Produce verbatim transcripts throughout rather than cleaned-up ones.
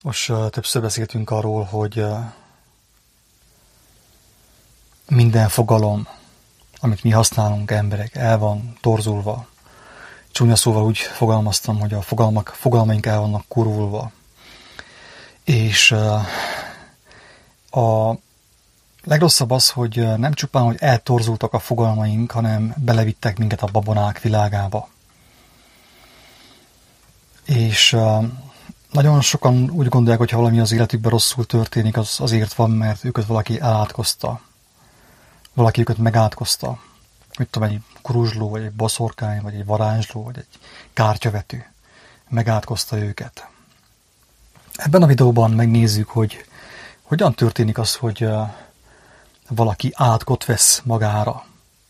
Most uh, többször beszéltünk arról, hogy uh, minden fogalom, amit mi használunk, emberek, el van torzulva. Csúnya szóval úgy fogalmaztam, hogy a fogalmak, fogalmaink el vannak kurulva. És uh, a legrosszabb az, hogy uh, nem csupán, hogy eltorzultak a fogalmaink, hanem belevittek minket a babonák világába. És uh, nagyon sokan úgy gondolják, hogy ha valami az életükben rosszul történik, az azért van, mert őket valaki elátkozta. Valaki őket megátkozta. Mit tudom, egy kuruzsló, vagy egy boszorkány, vagy egy varázsló, vagy egy kártyavető. Megátkozta őket. Ebben a videóban megnézzük, hogy hogyan történik az, hogy uh, valaki átkot vesz magára.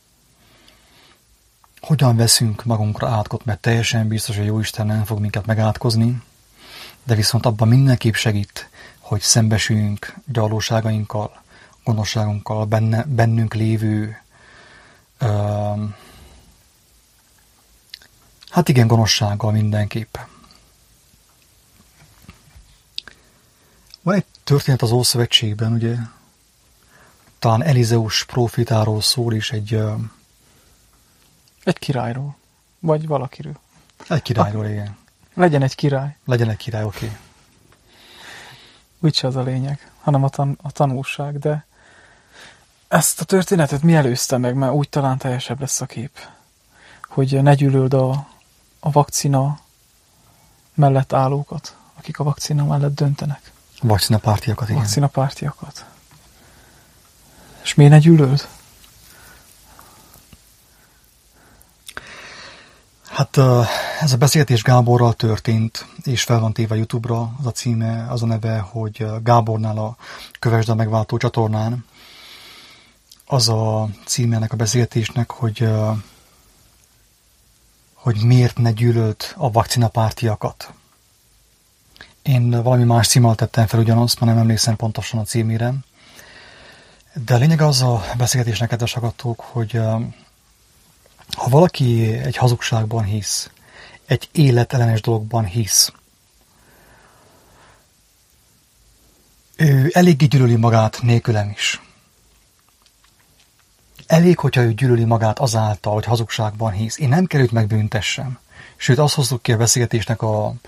Hogyan veszünk magunkra átkot, mert teljesen biztos, hogy Jóisten nem fog minket megátkozni, de viszont abban mindenképp segít, hogy szembesüljünk gyarlóságainkkal, gonoszságunkkal, benne, bennünk lévő, uh, hát igen, gonoszsággal mindenképp. Van egy történet az Ószövetségben, ugye, talán Elizeus prófétáról szól, és egy... Uh, egy királyról. Vagy valakiről. Egy királyról, igen. Legyen egy király. Legyen egy király, oké. Okay. Úgyse az a lényeg, hanem a, tan- a tanulság, de ezt a történetet mi előzte meg, mert úgy talán teljesebb lesz a kép, hogy ne gyűlöld a, a vakcina mellett állókat, akik a vakcina mellett döntenek. Vakcinapártiakat, igen. Vakcinapártiakat. És miért ne gyűlöld? Hát ez a beszélgetés Gáborral történt, és fel van téve YouTube-ra, az a címe, az a neve, hogy Gábornál a Kövesd a Megváltó csatornán. Az a címe ennek a beszélgetésnek, hogy, hogy miért ne gyűlöld a vakcinapártiakat. Én valami más címmel tettem fel ugyanazt, ma nem emlékszem pontosan a címére. De a lényeg az a beszélgetésnek, kedves hallgatók, hogy ha valaki egy hazugságban hisz, egy életellenes dologban hisz, ő eléggé gyűlöli magát nélkülem is. Elég, hogyha ő gyűlöli magát azáltal, hogy hazugságban hisz. Én nem kell őt megbüntessem. Sőt, azt hoztuk ki a beszélgetésnek a, a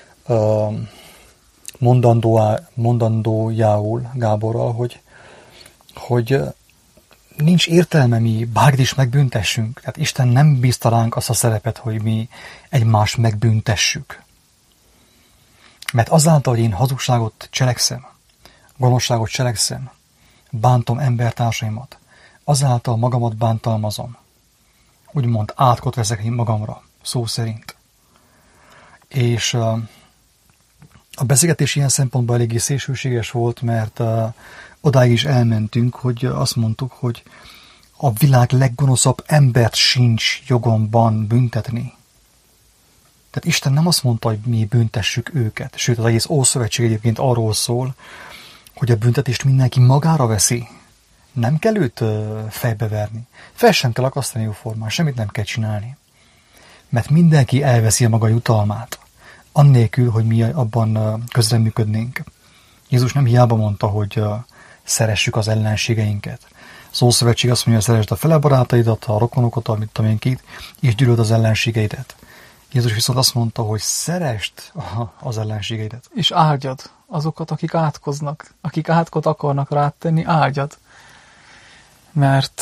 mondandójául Gáborral, hogy, hogy nincs értelme mi bárkit is megbüntessünk. Tehát Isten nem bízta ránk azt a szerepet, hogy mi egymást megbüntessük. Mert azáltal, hogy én hazugságot cselekszem, gonoszságot cselekszem, bántom embertársaimat, azáltal magamat bántalmazom. Úgymond átkot veszek magamra, szó szerint. És uh, a beszélgetés ilyen szempontból eléggé szélsőséges volt, mert uh, odáig is elmentünk, hogy azt mondtuk, hogy a világ leggonoszabb embert sincs jogomban büntetni. Tehát Isten nem azt mondta, hogy mi büntessük őket. Sőt, az egész Ószövetség egyébként arról szól, hogy a büntetést mindenki magára veszi. Nem kell őt fejbeverni. Fel sem kell akasztani jóformán, semmit nem kell csinálni. Mert mindenki elveszi a maga jutalmát, annélkül, hogy mi abban közreműködnénk. Jézus nem hiába mondta, hogy szeressük az ellenségeinket. Az Ószövetség azt mondja, hogy szeresd a fele barátaidat, a rokonokat, amit tudom én kit, és gyűlöld az ellenségeidet. Jézus viszont azt mondta, hogy szeresd az ellenségeidet. És áldjad azokat, akik átkoznak, akik átkot akarnak rád tenni, áldjad. Mert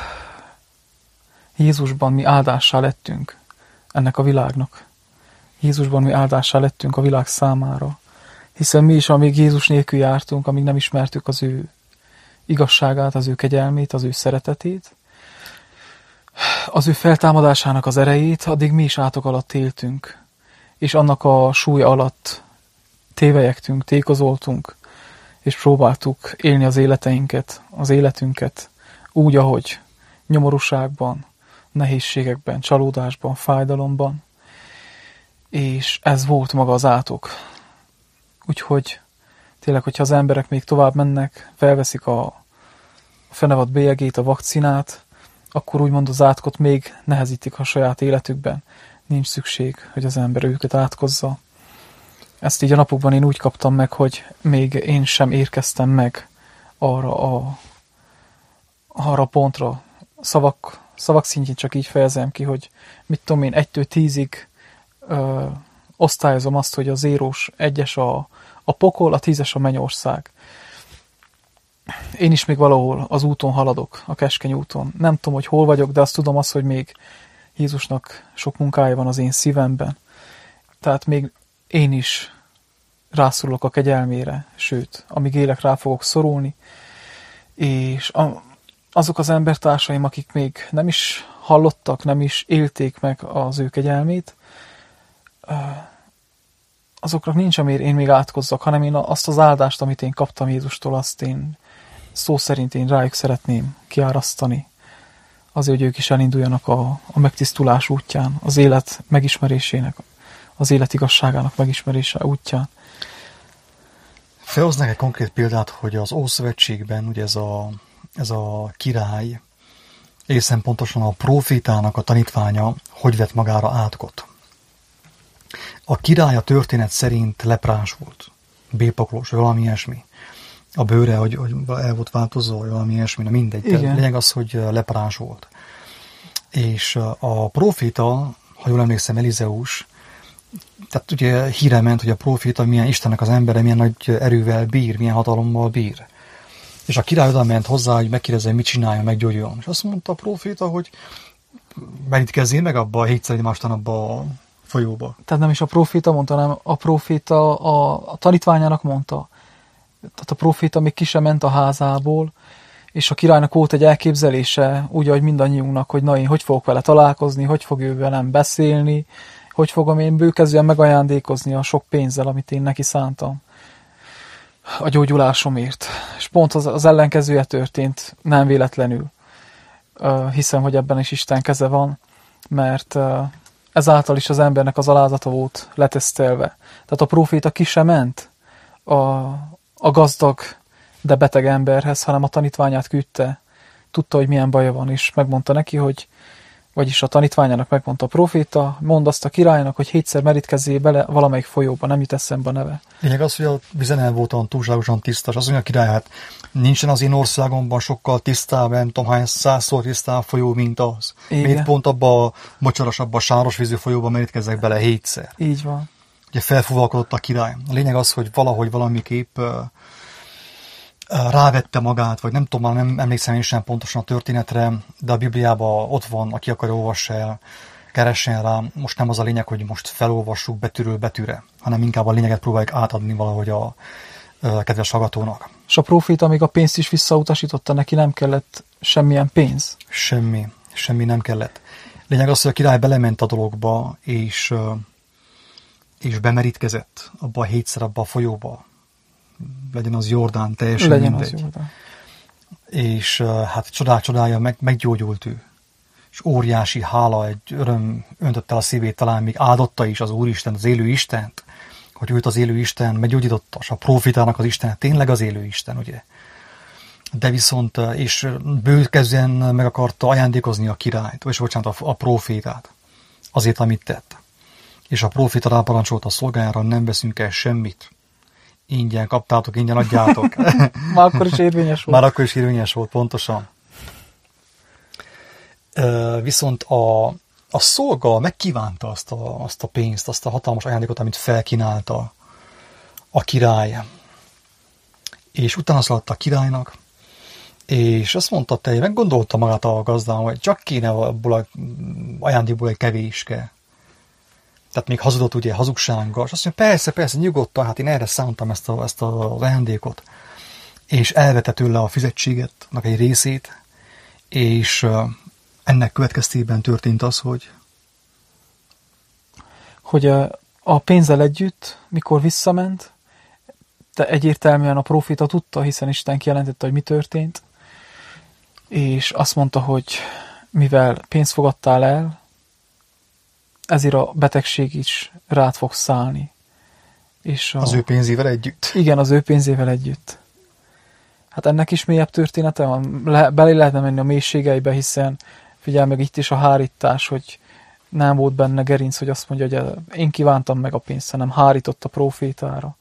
Jézusban mi áldássá lettünk ennek a világnak. Jézusban mi áldássá lettünk a világ számára. Hiszen mi is, amíg Jézus nélkül jártunk, amíg nem ismertük az ő igazságát, az ő kegyelmét, az ő szeretetét, az ő feltámadásának az erejét, addig mi is átok alatt éltünk. És annak a súly alatt tévelyegtünk, tékozoltunk, és próbáltuk élni az életeinket, az életünket úgy, ahogy nyomorúságban, nehézségekben, csalódásban, fájdalomban. És ez volt maga az átok. Úgyhogy tényleg, hogyha az emberek még tovább mennek, felveszik a fenevad bélyegét, a vakcinát, akkor úgymond az átkot még nehezítik a saját életükben. Nincs szükség, hogy az ember őket átkozza. Ezt így a napokban én úgy kaptam meg, hogy még én sem érkeztem meg arra a, arra a pontra. Szavak, szavak szintjén csak így fejezem ki, hogy mit tudom én, egytől tízig ö, osztályozom azt, hogy a zérós egyes a, a pokol, a tízes a mennyország. Én is még valahol az úton haladok, a keskeny úton. Nem tudom, hogy hol vagyok, de azt tudom azt, hogy még Jézusnak sok munkája van az én szívemben. Tehát még én is rászorulok a kegyelmére, sőt, amíg élek, rá fogok szorulni, és a, azok az embertársaim, akik még nem is hallottak, nem is élték meg az ő kegyelmét, azoknak nincs, amire én még átkozzak, hanem én azt az áldást, amit én kaptam Jézustól, azt én szó szerint én rájuk szeretném kiárasztani, azért, hogy ők is elinduljanak a, a megtisztulás útján, az élet megismerésének, az élet igazságának megismerése útján. Felhoznak egy konkrét példát, hogy az Ószövetségben ugye ez a, ez a király, egészen pontosan a prófétának a tanítványa, hogy vett magára átkot. A király a történet szerint leprás volt, bépaklós, vagy valami ilyesmi. A bőre, hogy, hogy el volt változó, vagy valami ilyesmi, na mindegy. Lényeg az, hogy leprás volt. És a próféta, ha jól emlékszem, Elizeus, tehát ugye híre ment, hogy a próféta milyen Istennek az embere, milyen nagy erővel bír, milyen hatalommal bír. És a király oda ment hozzá, hogy megkérdezze, mit csinálja, meggyógyuljon. És azt mondta a próféta, hogy merítkezzél meg abba a hétszer egymástán abba a folyóba. Tehát nem is a próféta mondta, hanem a próféta a, a tanítványának mondta. Tehát a próféta még ki sem ment a házából, és a királynak volt egy elképzelése, úgy, ahogy mindannyiunknak, hogy na, én hogy fogok vele találkozni, hogy fog ő velem beszélni, hogy fogom én bőkezően megajándékozni a sok pénzzel, amit én neki szántam a gyógyulásomért. És pont az, az ellenkezője történt, nem véletlenül. Hiszem, hogy ebben is Isten keze van, mert ezáltal is az embernek az alázata volt letesztelve. Tehát a próféta ki sem ment a, a gazdag, de beteg emberhez, hanem a tanítványát küldte. Tudta, hogy milyen baja van, és megmondta neki, hogy vagyis a tanítványának megmondta a próféta, mondd azt a királynak, hogy hétszer merítkezzél bele valamelyik folyóba, nem jut eszembe a neve. Lényeg az, hogy a vize nem volt olyan túlságosan tiszta, és az mondja a király, hát nincsen az én országomban sokkal tisztább, nem tudom hány százszor tisztább folyó, mint az. Miért pont abba a mocsaras, abba a sáros vízű folyóba merítkezzek bele hétszer. Így van. Ugye felfúvalkodott a király. A lényeg az, hogy valahogy valamiképp uh, uh, rávette magát, vagy nem tudom, nem emlékszem én sem pontosan a történetre, de a Bibliában ott van, aki akar olvassa el, keressen rá. Most nem az a lényeg, hogy most felolvassuk betűről betűre, hanem inkább a lényeget próbáljuk átadni valahogy a uh, kedves hallgatónak. És a próféta még a pénzt is visszautasította, neki nem kellett semmilyen pénz. Semmi, semmi nem kellett. Lényeg az, hogy a király belement a dologba, és, uh, és bemerítkezett abba a hétszer, abba a folyóba. Legyen az Jordán, teljesen Legyen mindegy. Az Jordán. És uh, hát csodál, csodálja, meg, meggyógyult ő. És óriási hála, egy öröm öntötte el a szívét, talán még áldotta is az Úristen, az élő Istent, hogy őt az élő Isten meggyógyította, és a prófétának az Isten tényleg az élő Isten, ugye? De viszont, és bőkezően meg akarta ajándékozni a királyt, és bocsánat, a, a prófétát, azért, amit tett. És a próféta ráparancsolt a szolgájára, nem veszünk el semmit. Ingyen kaptátok, ingyen adjátok. Már akkor is érvényes volt. Már akkor is érvényes volt, pontosan. Viszont a, a szolga megkívánta azt a, azt a pénzt, azt a hatalmas ajándékot, amit felkínálta a király. És utána szaladt a királynak, és azt mondta, te meggondolta magát a gazdán, hogy csak kéne abból az ajándékból egy kevéske. Tehát még hazudott ugye hazugsággal, és azt mondja, persze, persze, nyugodtan, hát én erre szántam ezt, a, ezt a, az ajándékot. És elvette tőle a fizetséget, egy részét, és ennek következtében történt az, hogy... Hogy a pénzzel együtt, mikor visszament, de egyértelműen a próféta tudta, hiszen Isten kijelentette, hogy mi történt, és azt mondta, hogy mivel pénzt fogadtál el, ezért a betegség is rád fog szállni. És a... Az ő pénzével együtt? Igen, az ő pénzével együtt. Hát ennek is mélyebb története van. Le, belé lehetne menni a mélységeibe, hiszen figyelj meg itt is a hárítás, hogy Nem volt benne gerinc, hogy azt mondja, hogy én kívántam meg a pénzt, hanem hárított a prófétára.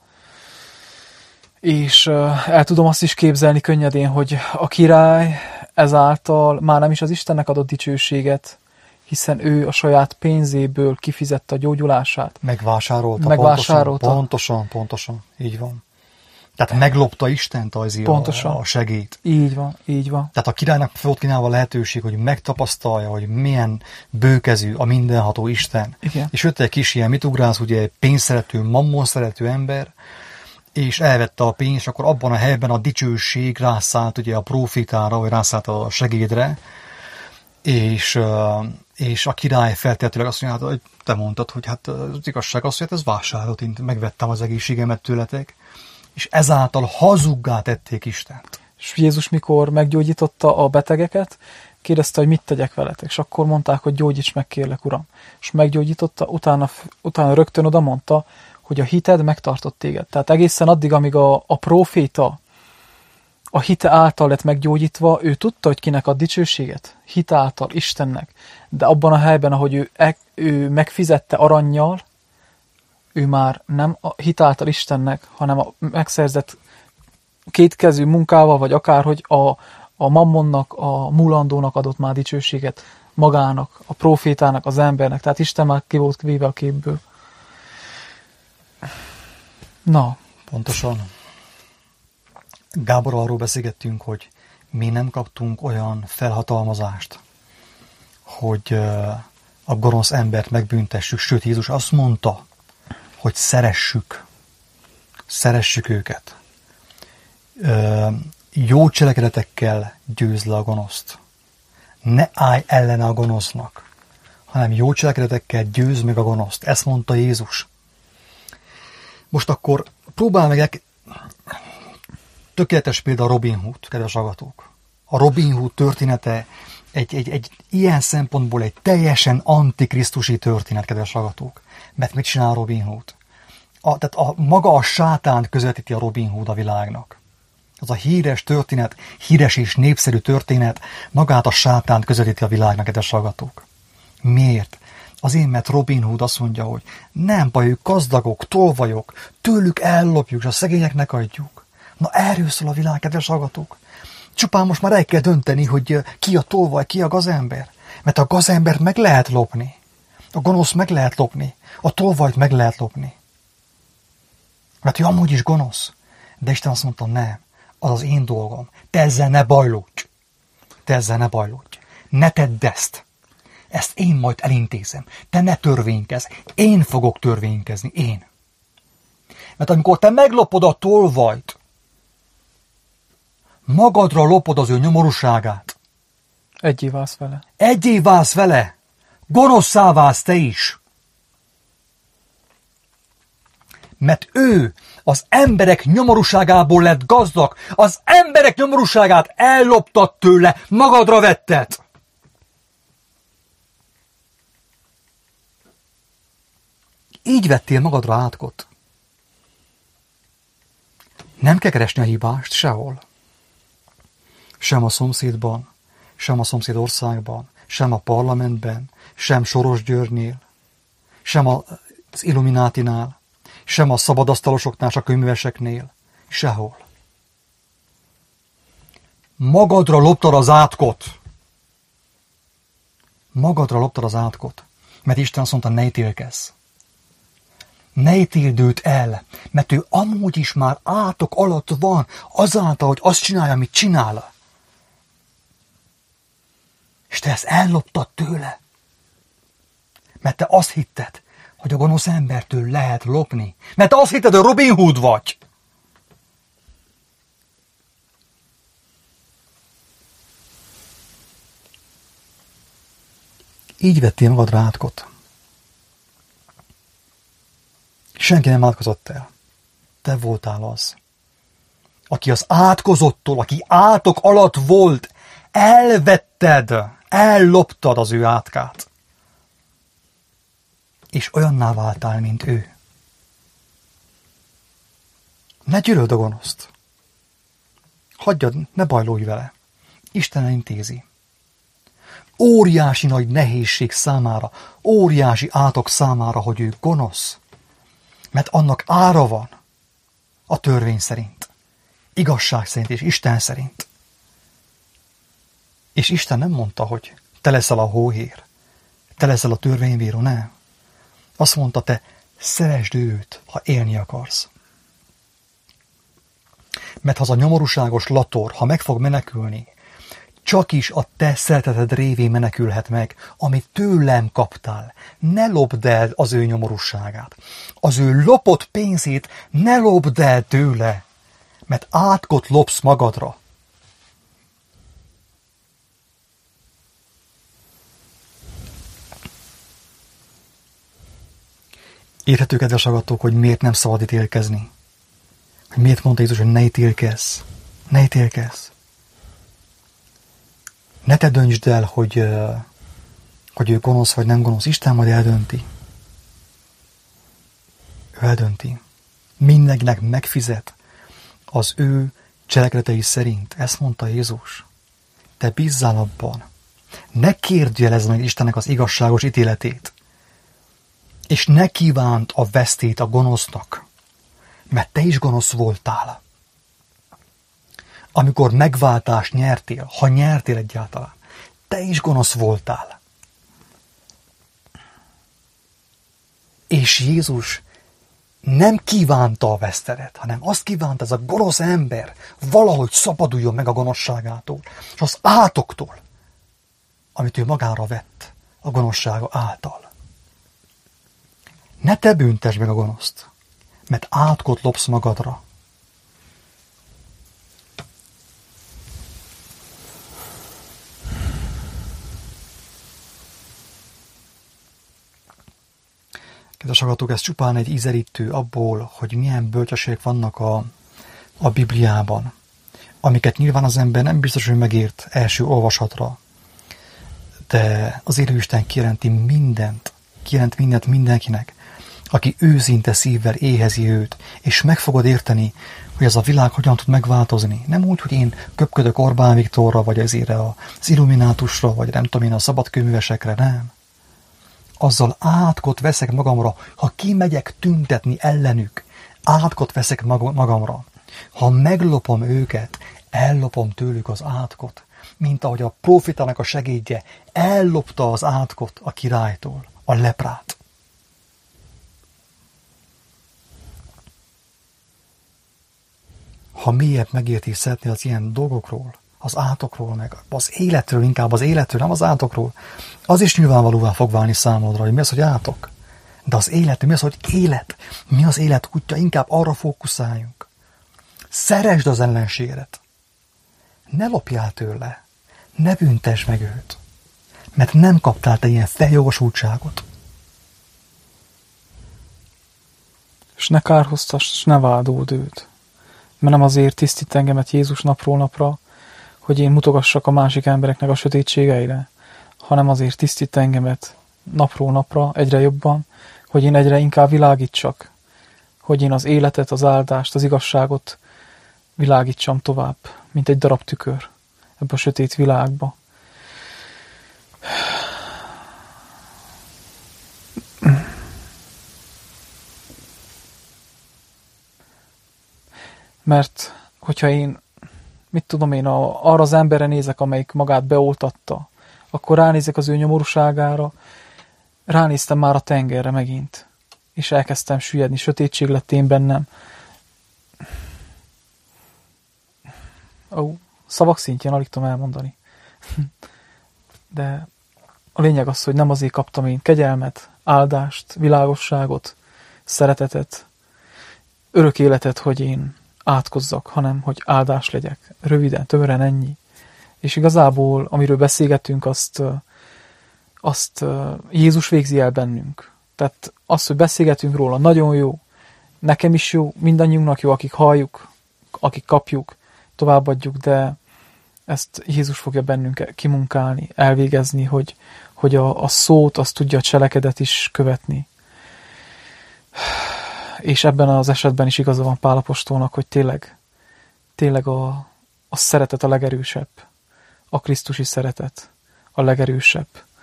És el tudom azt is képzelni könnyedén, hogy a király ezáltal már nem is az Istennek adott dicsőséget, hiszen ő a saját pénzéből kifizette a gyógyulását. Megvásárolta. Megvásárolta. Pontosan, pontosan, pontosan. Így van. Tehát meglopta Istent az a, a segít. Így van, így van. Tehát a királynak volt kínálva a lehetőség, hogy megtapasztalja, hogy milyen bőkezű a mindenható Isten. Igen. És jött egy kis ilyen mitugrász, ugye egy pénzszerető, mammon szerető ember, és elvette a pénzt, és akkor abban a helyben a dicsőség rászállt ugye a profétára, vagy rászállt a segédre, és, és a király feltétlenül azt mondja, hogy te mondtad, hogy hát az igazság az, hogy hát ez vásárolt, én megvettem az egészségemet tőletek, és ezáltal hazuggá tették Istent. És Jézus mikor meggyógyította a betegeket, kérdezte, hogy mit tegyek veletek, és akkor mondták, hogy gyógyíts meg, kérlek, Uram. És meggyógyította, utána, utána rögtön oda mondta, hogy a hited megtartott téged. Tehát egészen addig, amíg a, a próféta a hite által lett meggyógyítva, ő tudta, hogy kinek ad dicsőséget. Hite által, Istennek. De abban a helyben, ahogy ő, ő megfizette arannyal, ő már nem a hite által Istennek, hanem a megszerzett kétkezű munkával, vagy akárhogy a, a mammonnak, a mulandónak adott már dicsőséget magának, a profétának, az embernek. Tehát Isten már ki volt véve a képből. Na. Pontosan. Gábor, arról beszélgettünk, hogy mi nem kaptunk olyan felhatalmazást, hogy a gonosz embert megbüntessük, sőt Jézus azt mondta, hogy szeressük, szeressük őket. Jó cselekedetekkel győzd le a gonoszt. Ne állj ellene a gonosznak, hanem jó cselekedetekkel győzd meg a gonoszt. Ezt mondta Jézus. Most akkor próbálj meg, tökéletes példa a Robin Hood, kedves hallgatók. A Robin Hood története egy, egy, egy ilyen szempontból egy teljesen antikrisztusi történet, kedves hallgatók. Mert mit csinál Robin Hood? A, tehát a, maga a sátán közvetíti a Robin Hood a világnak. Az a híres történet, híres és népszerű történet magát a sátánt közvetíti a világnak, kedves hallgatók. Miért? Azért, mert Robin Hood azt mondja, hogy nem baj, ők gazdagok, tolvajok, tőlük ellopjuk, és a szegényeknek adjuk. Na erről szól a világ, kedves hallgatók. Csupán most már el kell dönteni, hogy ki a tolvaj, ki a gazember. Mert a gazembert meg lehet lopni. A gonosz meg lehet lopni. A tolvajt meg lehet lopni. Mert ő amúgy is gonosz. De Isten azt mondta, nem, az az én dolgom. Te ezzel ne bajlódj. Te ezzel ne bajlódj. Ne tedd ezt. Ezt én majd elintézem. Te ne törvénykezz. Én fogok törvénykezni. Én. Mert amikor te meglopod a tolvajt, magadra lopod az ő nyomorúságát. Egyé válsz vele. Egyé válsz vele. Gonoszszá válsz te is. Mert ő az emberek nyomorúságából lett gazdag. Az emberek nyomorúságát elloptad tőle, magadra vetted. Így vettél magadra átkot. Nem kell keresni a hibást sehol. Sem a szomszédban, sem a szomszéd országban, sem a parlamentben, sem Soros Györgynél, sem az Illuminátinál, sem a szabadasztalosoknál, a könyveseknél, sehol. Magadra loptad az átkot. Magadra loptad az átkot. Mert Isten azt mondta, ne ítélkezz. Ne ítéld őt el, mert ő amúgy is már átok alatt van, azáltal, hogy azt csinálja, amit csinál. És te ezt elloptad tőle. Mert te azt hitted, hogy a gonosz embertől lehet lopni. Mert te azt hitted, hogy Robin Hood vagy. Így vettél magadra átkot. Senki nem átkozott el. Te voltál az, aki az átkozottól, aki átok alatt volt, elvetted, elloptad az ő átkát. És olyanná váltál, mint ő. Ne gyűlöld a gonoszt. Hagyjad, ne bajlódj vele. Isten intézi. óriási nagy nehézség számára, óriási átok számára, hogy ő gonosz. Mert annak ára van a törvény szerint, igazság szerint és Isten szerint. És Isten nem mondta, hogy te leszel a hóhér, te leszel a törvénybíró, nem. Azt mondta, te szeresd őt, ha élni akarsz. Mert ha az a nyomorúságos lator, ha meg fog menekülni, csak is a te szereteted révén menekülhet meg, amit tőlem kaptál. Ne lopd el az ő nyomorúságát. Az ő lopott pénzét ne lopd el tőle, mert átkot lopsz magadra. Érthető, kedves hallgatók, hogy miért nem szabad ítélkezni. Hogy miért mondta Jézus, hogy ne ítélkezz. Ne ítélkezz. Ne te döntsd el, hogy, hogy ő gonosz vagy nem gonosz. Isten majd eldönti. Ő eldönti. Mindenkinek megfizet az ő cselekedetei szerint. Ezt mondta Jézus. Te bízzál abban. Ne kérdjelezd meg Istennek az igazságos ítéletét. És ne kívánt a vesztét a gonosznak. Mert te is gonosz voltál. Amikor megváltást nyertél, ha nyertél egyáltalán, te is gonosz voltál. És Jézus nem kívánta a vesztedet, hanem azt kívánta, ez a gonosz ember valahogy szabaduljon meg a gonoszságától, és az átoktól, amit ő magára vett a gonoszsága által. Ne te büntesd meg a gonoszt, mert átkot lopsz magadra. Kedves hallgatók, ez csupán egy ízelítő abból, hogy milyen bölcsességek vannak a, a Bibliában, amiket nyilván az ember nem biztos, hogy megért első olvasatra, de az élő Isten kijelenti mindent, kijelent mindent mindenkinek, aki őszinte szívvel éhezi őt, és meg fogod érteni, hogy ez a világ hogyan tud megváltozni. Nem úgy, hogy én köpködök Orbán Viktorra, vagy ezért az Illuminátusra, vagy nem tudom én a szabadkőművesekre, nem. Azzal átkot veszek magamra, ha kimegyek tüntetni ellenük, átkot veszek magamra. Ha meglopom őket, ellopom tőlük az átkot, mint ahogy a profitának a segédje ellopta az átkot a királytól, a leprát. Ha mélyebb megértés szeretnél az ilyen dolgokról, az átokról, meg az életről, inkább az életről, nem az átokról, az is nyilvánvalóvá fog válni számodra, hogy mi az, hogy átok. De az élet, mi az, hogy élet? Mi az élet útja? Inkább arra fókuszáljunk. Szeresd az ellenségedet. Ne lopjál tőle. Ne büntesd meg őt. Mert nem kaptál te ilyen feljogosultságot. És ne kárhoztass, és ne vádold őt. Mert nem azért tisztít engemet Jézus napról napra, hogy én mutogassak a másik embereknek a sötétségeire, hanem azért tisztít engemet napról napra, egyre jobban, hogy én egyre inkább világítsak, hogy én az életet, az áldást, az igazságot világítsam tovább, mint egy darab tükör ebbe a sötét világba. Mert hogyha én, mit tudom én, a, arra az emberre nézek, amelyik magát beoltatta, akkor ránézek az ő nyomorúságára, ránéztem már a tengerre megint, és elkezdtem süllyedni, sötétség lett én bennem. Ó, szavak szintjén alig tudom elmondani. De a lényeg az, hogy nem azért kaptam én kegyelmet, áldást, világosságot, szeretetet, örök életet, hogy én átkozzak, hanem hogy áldás legyek. Röviden, tömören ennyi. És igazából, amiről beszélgetünk, azt, azt Jézus végzi el bennünk. Tehát az, hogy beszélgetünk róla, nagyon jó, nekem is jó, mindannyiunknak jó, akik halljuk, akik kapjuk, továbbadjuk, de ezt Jézus fogja bennünk kimunkálni, elvégezni, hogy, hogy a, a szót, azt tudja a cselekedet is követni. És ebben az esetben is igaza van Pál apostolnak, hogy tényleg, tényleg a, a szeretet a legerősebb, a krisztusi szeretet, a legerősebb.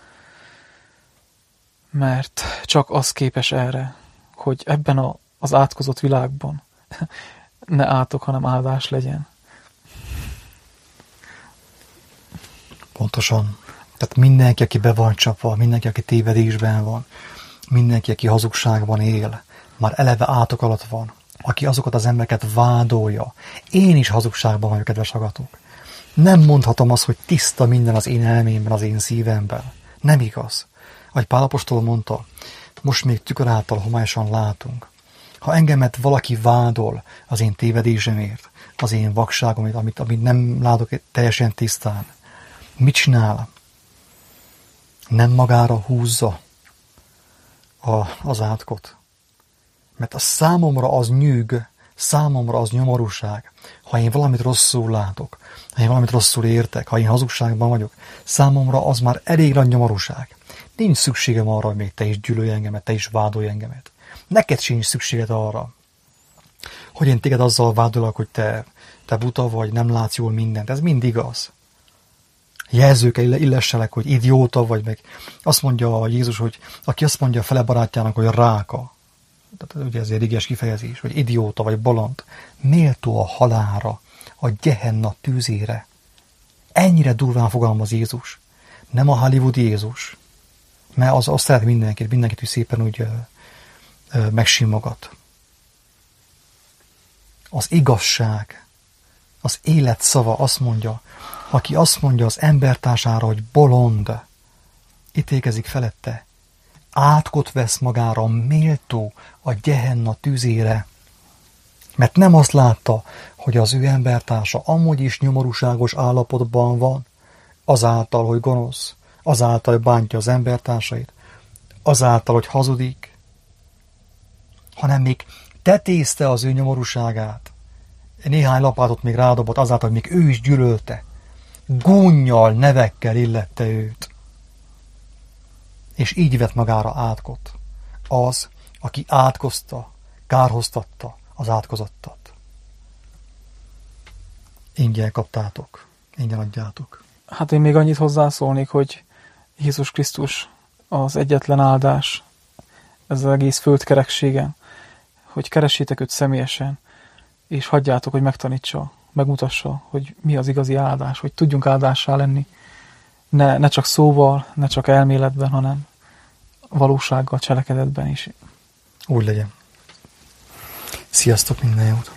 Mert csak az képes erre, hogy ebben a, az átkozott világban ne átok, hanem áldás legyen. Pontosan. Tehát mindenki, aki be van csapva, mindenki, aki tévedésben van, mindenki, aki hazugságban él, már eleve átok alatt van, aki azokat az embereket vádolja. Én is hazugságban vagyok, kedves hallgatók. Nem mondhatom azt, hogy tiszta minden az én elmémben, az én szívemben. Nem igaz. Ahogy Pál apostol mondta, most még tükör által homályosan látunk. Ha engemet valaki vádol az én tévedésemért, az én vakságomért, amit, amit nem látok teljesen tisztán, mit csinál? Nem magára húzza a, az átkot. Mert a számomra az nyűg, számomra az nyomorúság, ha én valamit rosszul látok, ha én valamit rosszul értek, ha én hazugságban vagyok, számomra az már elég nagy nyomorúság. Nincs szükségem arra, hogy még te is gyűlölj engemet, te is vádolj engemet. Neked sincs szükséged arra, hogy én téged azzal vádolok, hogy te, te buta vagy, nem látsz jól mindent. Ez mind igaz. Jelzőkkel illesselek, hogy idióta vagy, meg azt mondja Jézus, hogy aki azt mondja a fele barátjának, hogy ráka, tehát ugye ez egy iges kifejezés, hogy idióta vagy bolond, méltó a halálra, a Gehenna tűzére. Ennyire durván fogalmaz Jézus. Nem a hollywoodi Jézus, mert az azt szeret mindenkit, mindenkit úgy szépen úgy ö, ö, megsimogat. Az igazság, az élet szava azt mondja, aki azt mondja az embertársára, hogy bolond, ítélkezik felette, átkot vesz magára méltó a Gehenna tűzére, mert nem azt látta, hogy az ő embertársa amúgy is nyomorúságos állapotban van, azáltal, hogy gonosz, azáltal, hogy bántja az embertársait, azáltal, hogy hazudik, hanem még tetézte az ő nyomorúságát. Néhány lapátot még rádobott azáltal, hogy még ő is gyűlölte. Gúnnyal, nevekkel illette őt. És így vett magára átkot. Az, aki átkozta, kárhoztatta az átkozottat. Ingyen kaptátok, ingyen adjátok. Hát én még annyit hozzászólnék, hogy Jézus Krisztus az egyetlen áldás, ez az egész földkerekségen, hogy keressétek őt személyesen, és hagyjátok, hogy megtanítsa, megmutassa, hogy mi az igazi áldás, hogy tudjunk áldássá lenni, ne, ne csak szóval, ne csak elméletben, hanem valósággal, cselekedetben is. Úgy legyen. Sziasztok, minden jót!